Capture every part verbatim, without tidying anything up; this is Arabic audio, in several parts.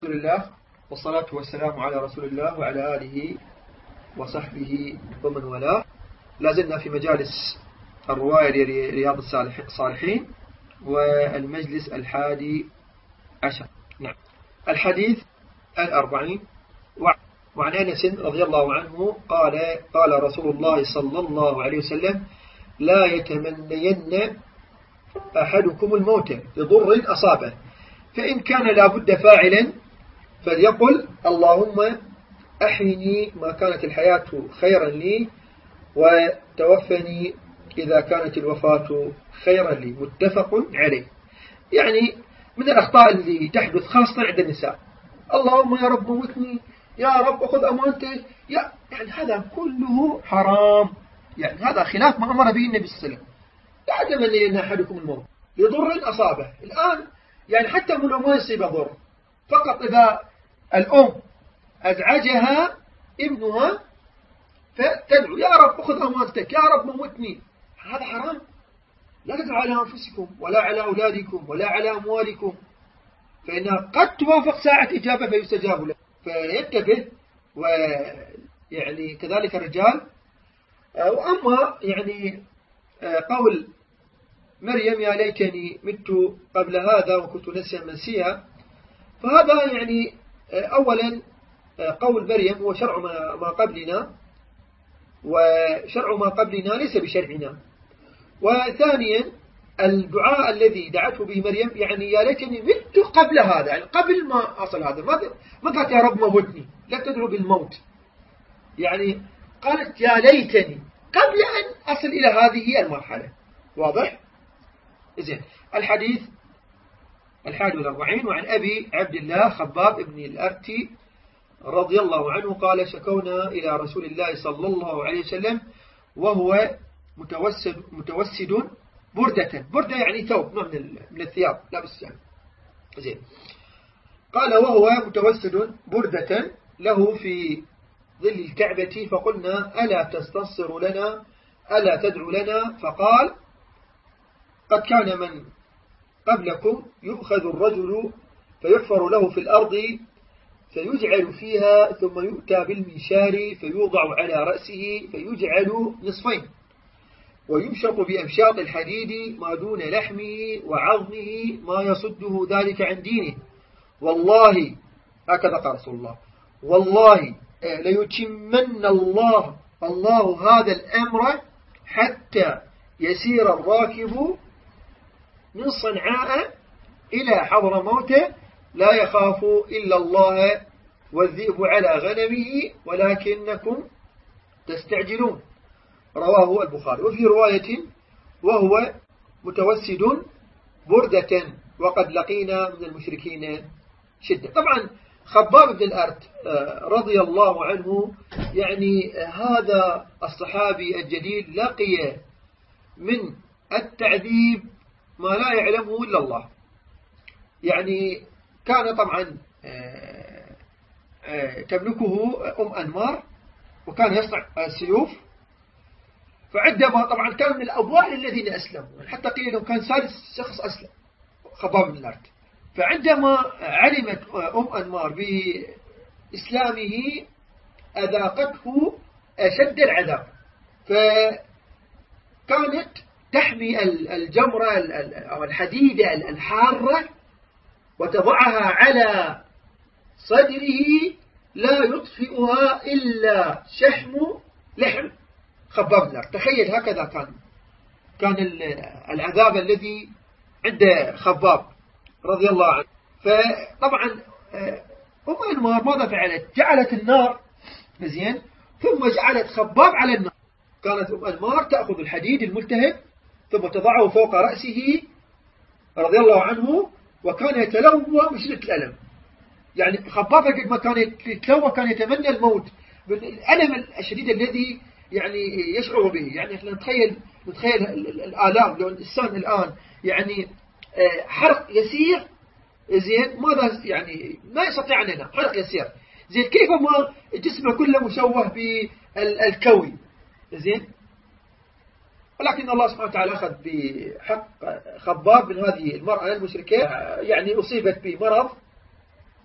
الحمد لله والصلاة والسلام على رسول الله وعلى آله وصحبه ومن والاه. لازلنا في مجالس الرواية لرياض الصالحين والمجلس الحادي عشر. نعم. الحديث الأربعين. وعن أنس رضي الله عنه قال قال رسول الله صلى الله عليه وسلم: لا يتمنين أحدكم الموت لضر أصابه، فإن كان لابد فاعلا فليقل: اللهم أحيني ما كانت الحياة خيرا لي، وتوفني إذا كانت الوفاة خيرا لي. متفق عليه. يعني من الأخطاء اللي تحدث خاصة عند النساء: اللهم يا رب موتني، يا رب أخذ أمانتي، يا يعني هذا كله حرام. يعني هذا خلاف ما أمر به النبي صلى الله عليه وسلم. لا يتمنين أحدكم الموت لضر أصابه. الآن يعني حتى من ما يصيب ضر، فقط إذا الأم أزعجها ابنها فتدعو: يا رب أخذ أمانتك، يا رب موتني. هذا حرام. لا تدعوا على أنفسكم ولا على أولادكم ولا على أموالكم، فإنها قد توافق ساعة إجابة فيستجاب له. فينتبه. ويعني كذلك الرجال. وأما يعني قول مريم: يا ليتني مت قبل هذا وكنت نسيا منسيا، فهذا يعني أولا قول مريم هو شرع ما قبلنا، وشرع ما قبلنا ليس بشرعنا. وثانيا الدعاء الذي دعته به مريم يعني يا ليتني مت قبل هذا، يعني قبل ما أصل هذا. ما قالت يا رب موتني، لا تدعو بالموت، يعني قالت يا ليتني قبل أن أصل إلى هذه المرحلة. واضح؟ إذن الحديث الحادي والأربعين. وعن أبي عبد الله خباب بن الأرتي رضي الله عنه قال: شكونا إلى رسول الله صلى الله عليه وسلم وهو متوسد متوسد بردة. بردة يعني ثوب، نوع من الثياب، لا بس يعني زين. قال: وهو متوسد بردة له في ظل الكعبة، فقلنا: ألا تستنصر لنا، ألا تدعو لنا؟ فقال: قد كان من قبلكم يؤخذ الرجل فيحفر له في الأرض فيجعل فيها، ثم يؤتى بالمنشار فيوضع على رأسه فيجعل نصفين، ويمشط بأمشاط الحديد ما دون لحمه وعظمه ما يصده ذلك عن دينه. والله هكذا قال رسول الله: والله ليتمن الله الله هذا الأمر حتى يسير الراكب من صنعاء إلى حضرموت لا يخاف إلا الله والذئب على غنمه ولكنكم تستعجلون. رواه البخاري. وفي رواية: وهو متوسد بردة وقد لقينا من المشركين شدة. طبعا خباب بن الأرت رضي الله عنه يعني هذا الصحابي الجليل لقي من التعذيب ما لا يعلمه إلا الله. يعني كان طبعا تملكه أم أنمار، وكان يصنع السيوف. فعندما طبعا كان من الأوائل الذين أسلموا، حتى قيل أنه كان ثالث شخص أسلم خباب بن الأرت. فعندما علمت أم أنمار بإسلامه أذاقته أشد العذاب، فكانت تحمي الجمرة أو الحديدة الحارة وتضعها على صدره لا يطفئها إلا شحم لحم خباب بن الأرت. تخيل هكذا كان كان العذاب الذي عند خباب رضي الله عنه. فطبعا أم أنمار ماذا فعلت؟ جعلت النار مزين، ثم جعلت خباب على النار. كانت أم أنمار تأخذ الحديد الملتهب ثم تضعه فوق رأسه رضي الله عنه، وكان يتلوى من شدة الألم. يعني خباب قد ما كان يتلوى كان يتمنى الموت من الألم الشديد الذي يعني يشعر به. يعني احنا نتخيل نتخيل الآلام. لو الإنسان الآن يعني حرق يسير زين، ماذا يعني ما يستطيع أن ينام، حرق يسير زين، كيف ما جسمه كله مشوه بالكوي زين. ولكن الله سبحانه وتعالى أخذ بحق خباب من هذه المرأة المشركة، يعني أصيبت بمرض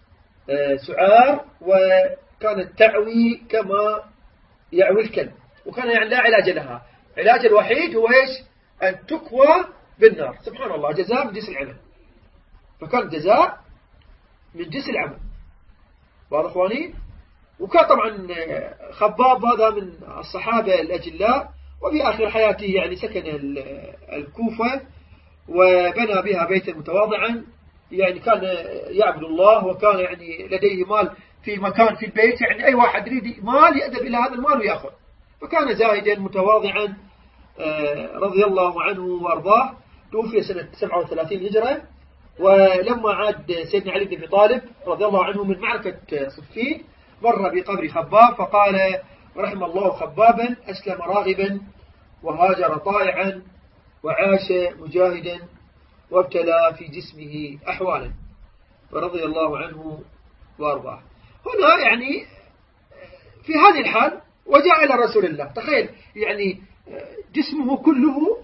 سعار وكانت تعوي كما يعوي الكلب، وكان يعني لا علاج لها، علاج الوحيد هو إيش؟ أن تكوى بالنار. سبحان الله، جزاء من جنس العمل، فكان جزاء من جنس العمل. واضح اخواني؟ وكان طبعا خباب هذا من الصحابة الأجلاء، وفي آخر حياته يعني سكن الكوفة وبنى بها بيتا متواضعا، يعني كان يعبد الله، وكان يعني لديه مال في مكان في البيت، يعني أي واحد يريد مال يأدب إلى هذا المال ويأخذ، فكان زاهدا متواضعا رضي الله عنه وأرضاه. توفي سنة سبعة وثلاثين هجرة. ولما عاد سيدنا علي بن أبي طالب رضي الله عنه من معركة صفين مر بقبر خباب فقال: رحم الله خبابا، أسلم راغبا وهاجر طائعا وعاش مجاهدا وابتلى في جسمه أحوالا، فرضي الله عنه وأرضاه. هنا يعني في هذه الحال وجاء إلى رسول الله. تخيل يعني جسمه كله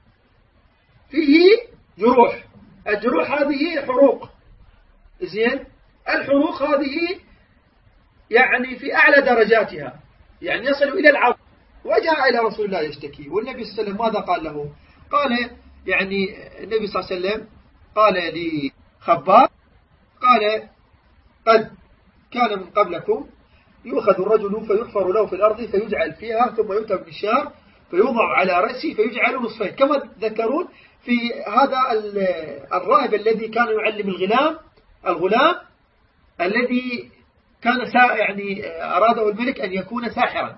فيه جروح، الجروح هذه حروق، زين، الحروق هذه يعني في أعلى درجاتها، يعني يصل إلى العظم. وجاء إلى رسول الله يشتكي، والنبي صلى الله عليه وسلم ماذا قال له؟ قال يعني النبي صلى الله عليه وسلم قال لخباب، قال: قد كان من قبلكم يؤخذ الرجل فيحفر له في الأرض فيجعل فيها، ثم يؤتى بالشار فيوضع على رأسه فيجعل نصفين، كما ذكرون في هذا الراهب الذي كان يعلم الغلام الغلام الذي كان سا يعني أراده الملك أن يكون ساحرا،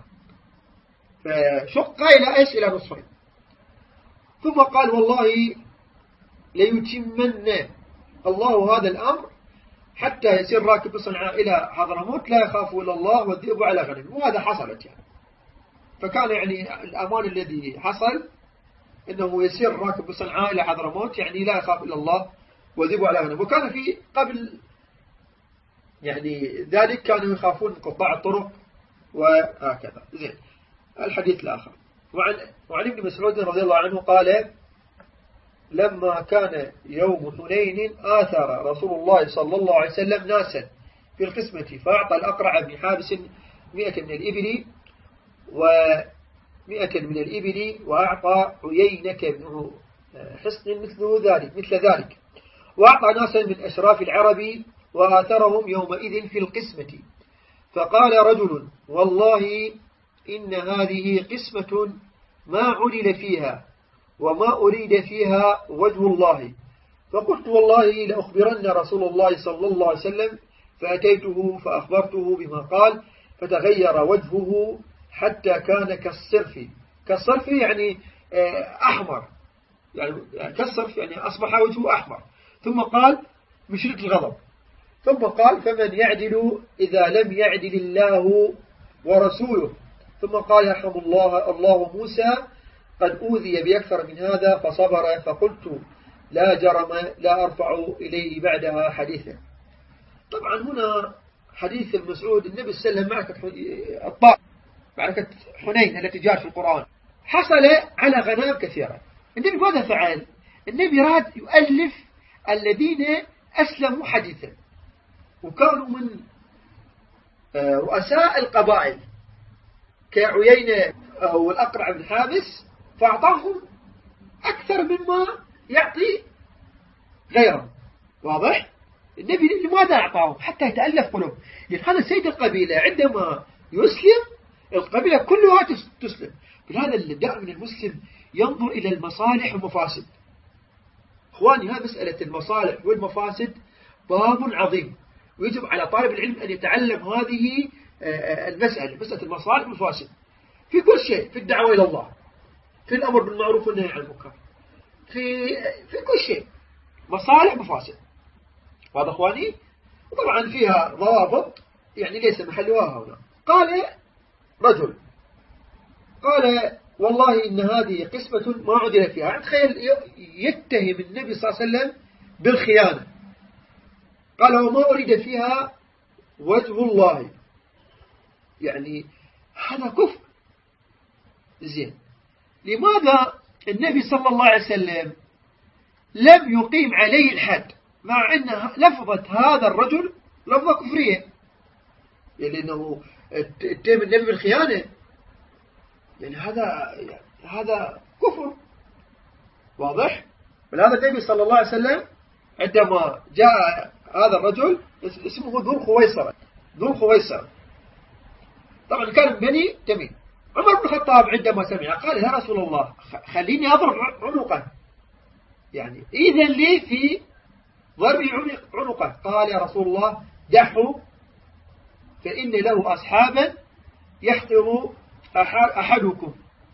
فشق إلى إيش؟ إلى نصفين. ثم قال: والله ليتمن الله هذا الأمر حتى يسير راكب صنعاء إلى حضرموت لا يخاف إلا الله والذئب على غنم. وهذا حصلت يعني، فكان يعني الأمان الذي حصل إنه يسير راكب صنعاء إلى حضرموت، يعني لا يخاف إلا الله والذئب على غنم. وكان في قبل يعني ذلك كانوا يخافون من قطاع الطرق وهكذا. زين، الحديث الآخر. وعن, وعن ابن مسعود رضي الله عنه قال: لما كان يوم حنين آثر رسول الله صلى الله عليه وسلم ناسا في القسمة، فأعطى الأقرع بن حابس مئة من الإبل ومئة من الإبل، وأعطى عيينة بن حصن مثل ذلك مثل ذلك وأعطى ناسا من أشراف العرب وآثرهم يومئذ في القسمة. فقال رجل: والله إن هذه قسمة ما عدل فيها وما أريد فيها وجه الله. فقلت: والله لأخبرن رسول الله صلى الله عليه وسلم. فأتيته فأخبرته بما قال، فتغير وجهه حتى كان كالصرف. كالصرف يعني أحمر، يعني كالصرف يعني أصبح وجهه أحمر. ثم قال مشرق الغضب. ثم قال: فمن يعدل إذا لم يعدل الله ورسوله. ثم قال: يرحم الله الله موسى، قد أوذي بأكثر من هذا فصبر. فقلت: لا جرم لا أرفع إليه بعدها حديثا. طبعا هنا حديث المسعود، النبي صلى الله عليه وسلم معركة الطائف، معركة حنين التي جاءت في القرآن، حصل على غنائم كثيرة. النبي ماذا فعل؟ النبي راد يؤلف الذين أسلموا حديثا وكانوا من رؤساء القبائل كعيينة أو الأقرع بن حابس، فأعطاهم أكثر مما يعطي غيرهم. واضح؟ النبي لماذا أعطاهم؟ حتى يتألف قلوب. يعني هذا سيد القبيلة عندما يسلم القبيلة كلها تسلم. فهذا دائما المسلم ينظر إلى المصالح والمفاسد. إخواني، هذه مسألة المصالح والمفاسد باب عظيم، ويجب على طالب العلم أن يتعلم هذه المسألة، مسألة المصالح والمفاسد في كل شيء، في الدعوة إلى الله، في الأمر بالمعروف والنهي عن المنكر، في في كل شيء مصالح ومفاسد. واضح إخواني؟ وطبعا فيها ضوابط يعني ليس محلها هنا. قال رجل، قال: والله إن هذه قسمة ما عدل فيها. يعني تخيل يتهم النبي صلى الله عليه وسلم بالخيانة. قال: وما أريد فيها وجه الله. يعني هذا كفر. زين، لماذا النبي صلى الله عليه وسلم لم يقيم عليه الحد، مع أن لفظة هذا الرجل لفظة كفرية، يعني أنه اتهم النبي بالخيانة، يعني هذا يعني هذا كفر واضح. ولهذا النبي صلى الله عليه وسلم عندما جاء هذا الرجل اسمه ذو الخويصرة، ذو الخويصرة طبعا كان من بني تميم، عمر بن الخطاب عندما سمع قال يا رسول الله خليني أضرب عنقه، يعني إذن لي في ضرب عنقه. قال يا رسول الله دعه فإن له أصحابا يحقر أحدكم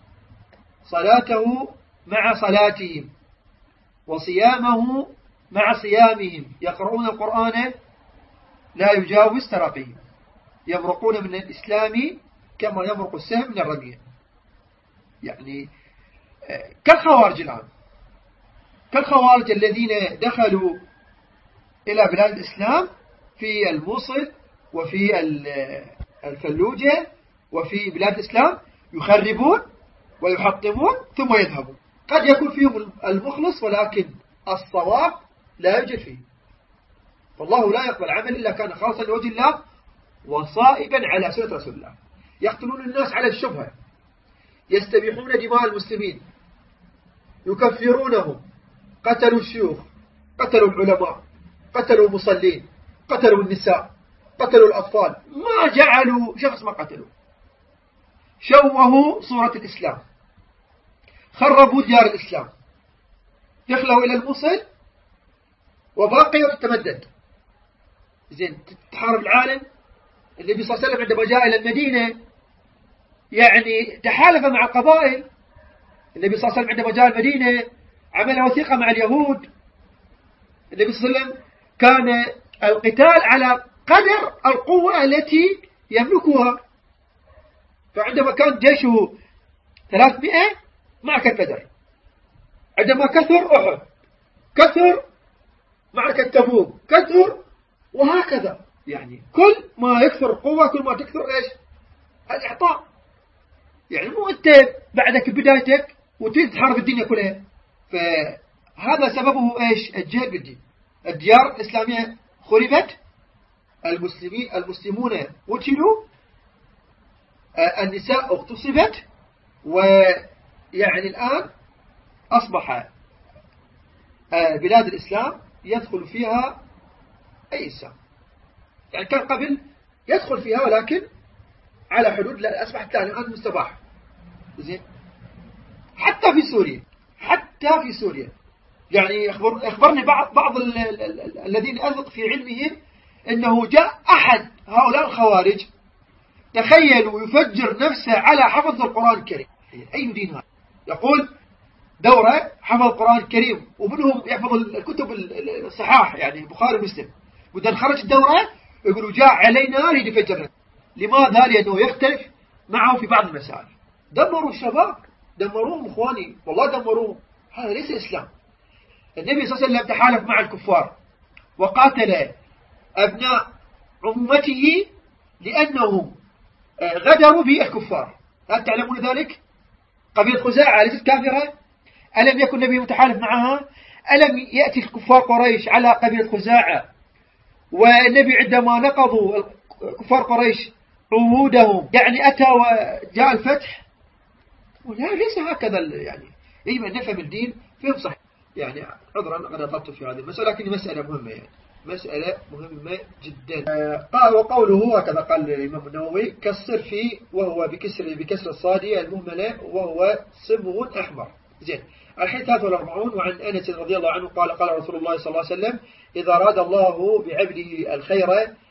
صلاته مع صلاتهم وصيامه مع صيامهم، يقرؤون القرآن لا يجاوز تراقيهم، يمرقون من الإسلام كما يمرق السهم من الرمية. يعني كالخوارج الآن، كالخوارج الذين دخلوا إلى بلاد الإسلام في الموصل وفي الفلوجة وفي بلاد الإسلام، يخربون ويحطمون ثم يذهبون. قد يكون فيهم المخلص ولكن الصواب لا يوجد فيه، فالله لا يقبل عمل إلا كان خالصا لوجه الله وصائبا على سنة رسول الله. يقتلون الناس على الشبهة، يستبيحون دماء المسلمين، يكفرونهم، قتلوا الشيوخ، قتلوا العلماء، قتلوا المصلين، قتلوا النساء، قتلوا الأطفال، ما جعلوا شخص ما قتلوا، شوهوا صورة الإسلام، خربوا ديار الإسلام، دخلوا إلى الموصل وباقي تتمدد. زين تحارب العالم. النبي صلى الله عليه وسلم عندما جاء إلى المدينة يعني تحالف مع القبائل. النبي صلى الله عليه وسلم عندما جاء المدينة عمل وثيقة مع اليهود. النبي صلى الله عليه وسلم كان القتال على قدر القوة التي يملكها، فعندما كان جيشه ثلاثمائة معركة بدر، عندما كثر أحد، كثر معركة تبوك، كثر، وهكذا. يعني كل ما يكثر القوة كل ما تكثر إيش الإعطاء. يعني مو أنت بعدك بدايتك وتريد تحارب الدنيا كلها. فهذا سببه إيش الجهل بالدين. الديار الإسلامية خربت، المسلمين المسلمون قتلوا، النساء اغتصبت، ويعني الآن أصبح بلاد الإسلام يدخل فيها أي إنسان. يعني كان قبل يدخل فيها ولكن على حدود، لا أصبحت الآن مستباح. زين حتى في سوريا، حتى في سوريا يعني أخبر أخبرني بعض بعض ال ال ال الذين أثق في علمهم أنه جاء أحد هؤلاء الخوارج تخيلوا يفجر نفسه على حفظ القرآن الكريم. أي دين هذا؟ يقول دورة حفظ القرآن الكريم ومنهم يحفظ الكتب الصحاح يعني البخاري ومسلم، وإذا خرج الدورة يقولوا جاء علينا يريد يفجرنا. لماذا؟ لأنه يختلف معه في بعض المسائل. دمروا الشباب، دمروهم إخواني، والله دمروهم. هذا ليس إسلام. النبي صلى الله عليه وسلم تحالف مع الكفار وقاتل أبناء أمته لأنهم غدروا بالكفار. هل تعلمون ذلك؟ قبيلة خزاعة ليست كافرة؟ ألم يكن النبي متحالف معها؟ ألم يأتي الكفار قريش على قبيلة خزاعة والنبي عندما نقضوا كفار قريش عهودهم يعني أتى وجاء الفتح؟ لا، ليس هكذا. يعني يجب أن نفهم الدين فهم صح. يعني عذرا قد أطلت في هذه المسألة، لكن مسألة مهمة، يعني مسألة مهمة جدا. قال وقوله هكذا قال الإمام النووي كالصرف وهو بكسر بكسر الصادية المهملة وهو صبغ أحمر. زين. الحديث ثلاثة وأربعون وعن أنس رضي الله عنه قال قال رسول الله صلى الله عليه وسلم إذا أراد الله بعبده الخير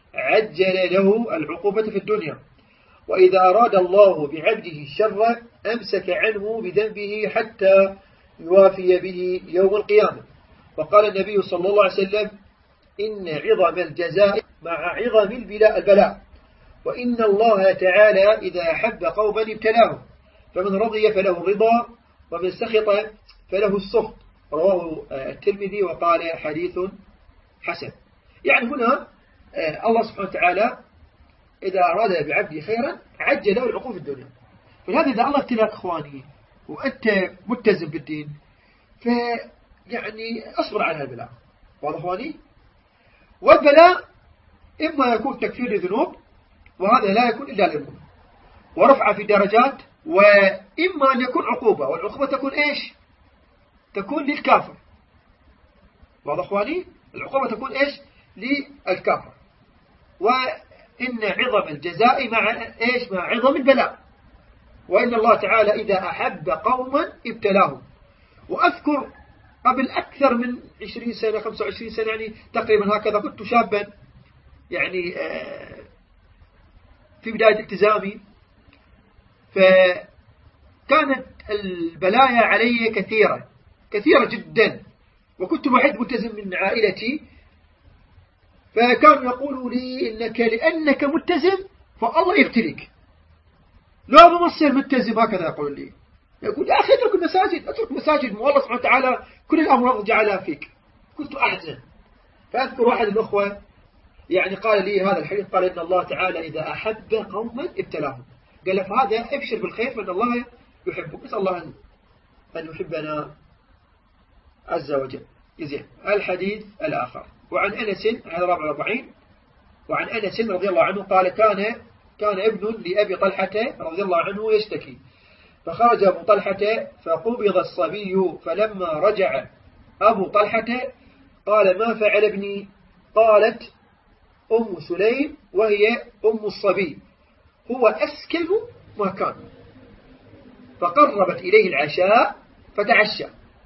عجل له العقوبة في الدنيا، وإذا أراد الله بعبده الشر أمسك عنه بذنبه حتى يوافي به يوم القيامة. وقال النبي صلى الله عليه وسلم إن عظم الجزاء مع عظم البلاء، وإن الله تعالى إذا أحب قوما ابتلاهم، فمن رضي فله الرضا ومن سخط فله السخط. رواه الترمذي وقال حديث حسن. يعني هنا الله سبحانه وتعالى إذا أراد بعبده خيرا عجل له العقوبة في الدنيا. فلهذا إذا الله ابتلاك إخواني وأنت ملتزم بالدين فيعني أصبر على البلاء. واضح إخواني؟ والبلاء إما يكون تكفير لذنوب، وهذا لا يكون إلا للمؤمن، ورفع في درجات، وإما أن يكون عقوبة، والعقوبة تكون إيش؟ تكون للكافر. واضح أخواني؟ العقوبة تكون إيش؟ للكافر. وإن عظم الجزاء مع إيش؟ مع عظم البلاء. وإن الله تعالى إذا أحب قوما ابتلاهم. وأذكر قبل أكثر من عشرين سنة خمسة وعشرين سنة يعني تقريبا هكذا، كنت شابا يعني في بداية التزامي، فكانت البلايا علي كثيرة كثيرة جدا، وكنت وحيد ملتزم من عائلتي، فكانوا يقولوا لي إنك لأنك ملتزم فالله يبتليك، لا ما تصير ملتزم، هكذا يقول لي. يقول يا أخي اترك المساجد، اترك مساجد، والله سبحانه وتعالى كل الأمراض جعلها فيك. كنت أحزن. فأذكر واحد الأخوة يعني قال لي هذا الحديث، قال إن الله تعالى إذا أحب قوما ابتلاهم. قال فهذا ابشر بالخير فإن الله يحبك. نسأل الله أن يحبنا عز وجل. زين. الحديث الآخر، وعن أنس هذا رابع الأربعين، وعن أنس رضي الله عنه قال كان كان ابن لأبي طلحة رضي الله عنه يشتكي، فخرج أبو طلحة فقبض الصبي، فلما رجع أبو طلحة قال ما فعل ابني؟ قالت أم سليم وهي أم الصبي هو أسكن ما كان، فقربت إليه العشاء فتعشى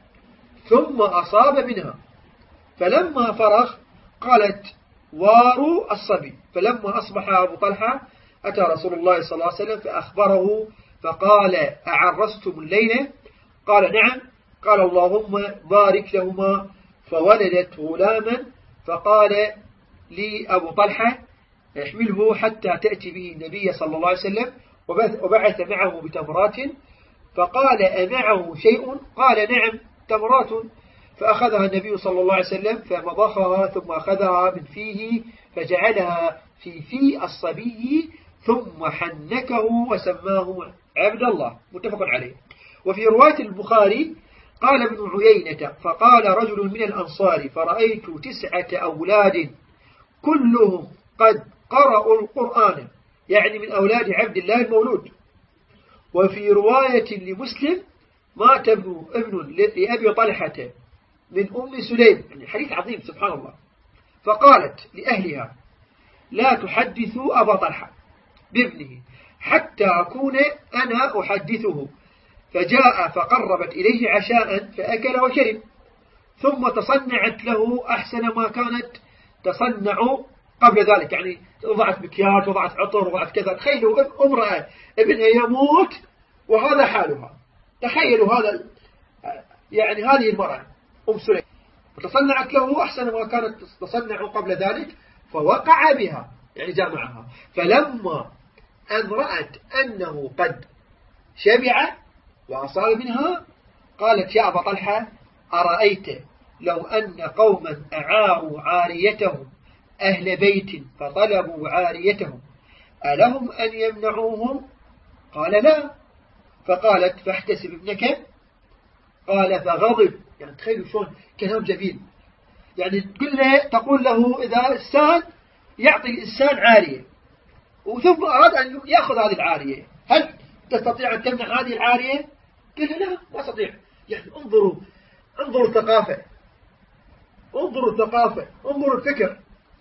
ثم أصاب منها، فلما فرغ قالت واروا الصبي. فلما أصبح أبو طلحة أتى رسول الله صلى الله عليه وسلم فأخبره فقال أعرستم الليلة؟ قال نعم. قال اللهم بارك لهما، فولدت غلاما، فقال لي أبو طلحة احمله حتى تأتي به النبي صلى الله عليه وسلم، وبعث معه بتمرات، فقال أمعه شيء؟ قال نعم تمرات، فأخذها النبي صلى الله عليه وسلم فمضخها، ثم أخذها من فيه فجعلها في في الصبي، ثم حنكه وسماه عبد الله، متفق عليه. وفي رواية البخاري قال ابن عيينة فقال رجل من الأنصار فرأيت تسعة أولاد كلهم قد قرأوا القرآن، يعني من أولاد عبد الله المولود. وفي رواية لمسلم مات ابن ابن لأبي طلحة من أم سليم، يعني حديث عظيم سبحان الله. فقالت لأهلها لا تحدثوا أبا طلحة بابنه حتى أكون أنا أحدثه. فجاء فقربت إليه عشاء فأكل وشرب، ثم تصنعت له أحسن ما كانت تصنع قبل ذلك، يعني وضعت مكياج، وضعت عطر، وضعت كذا. تخيلوا امرأة ابنها يموت وهذا حالها، تخيلوا هذا، يعني هذه المرأة أم سليم تصنعت له أحسن ما كانت تصنع قبل ذلك، فوقع بها يعني جامعها. فلما أن رأت أنه قد شبع وأصاب منها قالت يا أبا طلحة أرأيت لو أن قوما أعاروا عاريتهم أهل بيت فطلبوا عاريتهم ألهم أن يمنعوهم؟ قال لا. فقالت فاحتسب ابنك. قال فغضب، يعني تخيلوا شلون كلام جميل، يعني تقول له تقول له إذا إنسان يعطي الإنسان عارية وثم أراد أن يأخذ هذه العارية، هل تستطيع أن تمنع هذه العارية؟ قال لا ما أستطيع. يعني انظروا انظروا الثقافة، انظروا الثقافة، انظروا الفكر،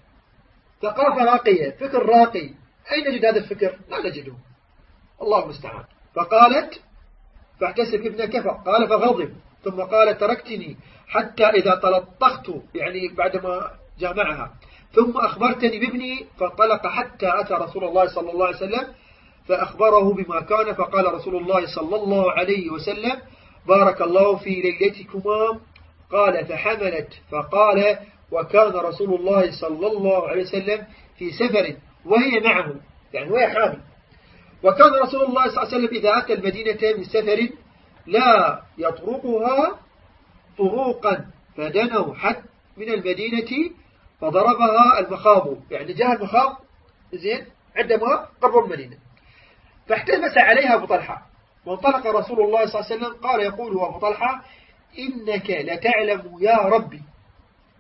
ثقافة راقية، فكر راقي. أين نجد هذا الفكر؟ لا نجده، الله المستعان. فقالت فاحتسب ابنك. قال فغضب، ثم قال تركتني حتى إذا تلطخت، يعني بعدما جامعها، ثم أخبرتني بابني، فانطلق حتى أتى رسول الله صلى الله عليه وسلم فأخبره بما كان. فقال رسول الله صلى الله عليه وسلم بارك الله في ليلتكما. قال فحملت. فقال وكان رسول الله صلى الله عليه وسلم في سفر وهي معه، يعني وهي حامل. وكان رسول الله صلى الله عليه وسلم إذا أتى المدينة من سفر لا يطرقها طروقا، فدنوا حتى من المدينة فضربها المخاض، يعني جاء المخاض زين عندما قرب المدينة، فاحتمس عليها أبو طلحة. وانطلق رسول الله صلى الله عليه وسلم. قال يقول أبو طلحة إنك لتعلم يا ربي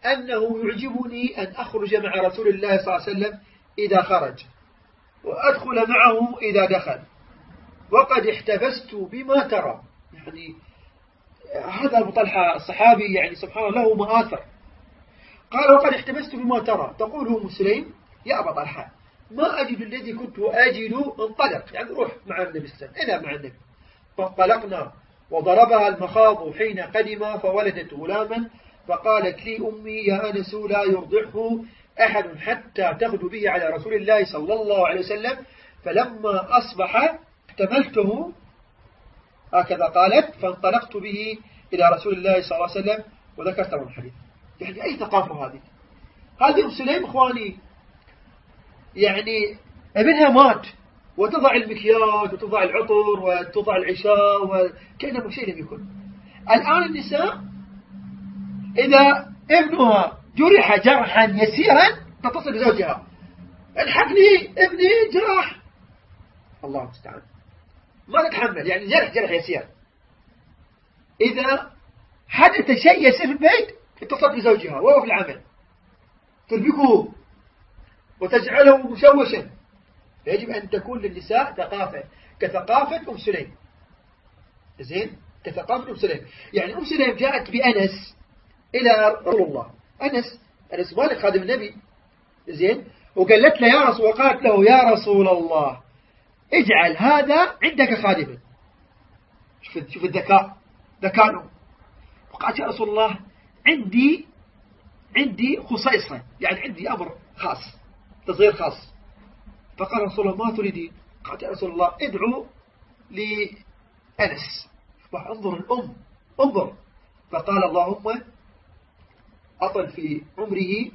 أنه يعجبني أن أخرج مع رسول الله صلى الله عليه وسلم إذا خرج، وأدخل معه إذا دخل، وقد احتفزت بما ترى. يعني هذا أبو طلحة الصحابي يعني سبحان الله له مآثر. قال وقد احتفزت بما ترى تقوله أم سليم يا أبا طلحة ما أجد الذي كنت أجد، انطلق يعني روح مع النبي صلى الله عليه وسلم إذا مع النبي. فانطلقنا وضربها المخاض حين قدم فولدت غلاما، فقالت لي أمي يا أنس لا يرضعه أحد حتى تغدو به على رسول الله صلى الله عليه وسلم، فلما أصبح احتملته هكذا قالت فانطلقت به إلى رسول الله صلى الله عليه وسلم، وذكرت له الحديث. يعني أي ثقافة هذه؟ هذه أم سليم إخواني يعني ابنها مات وتضع المكياج وتضع العطر وتضع العشاء وكأنه شيء لم يكن. الآن النساء إذا ابنها جرح جرحا يسيرا تتصل بزوجها الحقني ابني جرح، الله المستعان ما تتحمل، يعني جرح جرح يسير. إذا حدث شيء يسير في البيت اتصل بزوجها وهو في العمل تربكه وتجعله مشوشا. يجب أن تكون للنساء ثقافة كثقافة أم سليم، زين كثقافة أم سليم. يعني أم سليم جاءت بأنس إلى رسول الله، أنس أنس مالك خادم النبي، زين وقالت له يا رسول وقالت له يا رسول الله اجعل هذا عندك خادما. شوف شوف الذكاء ذكاء. وقالت يا رسول الله عندي عندي خصيصة، يعني عندي أمر خاص تصغير خاص. فقال رسول الله ما تريدين؟ قالت يا رسول الله ادعو لأنس. وانظر الأم انظر. فقال اللهم أطل في عمره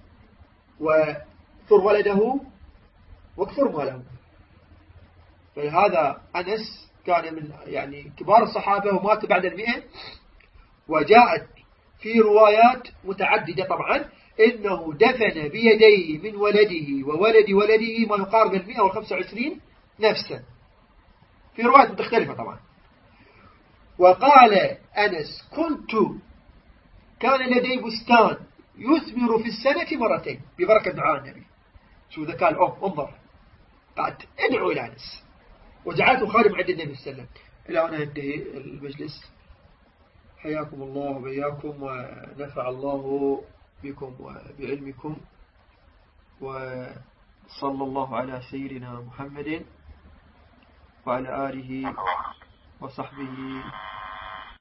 وثر ولده واكثر ماله. فهذا أنس كان من يعني كبار الصحابة ومات بعد المئة. وجاءت في روايات متعددة طبعا إنه دفن بيديه من ولده وولد ولده ما يقارب المئة وخمسة وعشرين نفسا، في روايات مختلفة طبعا. وقال أنس كنت كان لدي بستان يثمر في السنة مرتين ببركة دعاء النبي. شو ذكاء الأم انظر. قالت ادعو إلى أنس وجعلته خادم عند النبي صلى الله عليه وسلم. إلى أن ينتهي المجلس. حياكم الله وبياكم ونفع الله بكم وبعلمكم، وصلى الله على سيدنا محمد وعلى آله وصحبه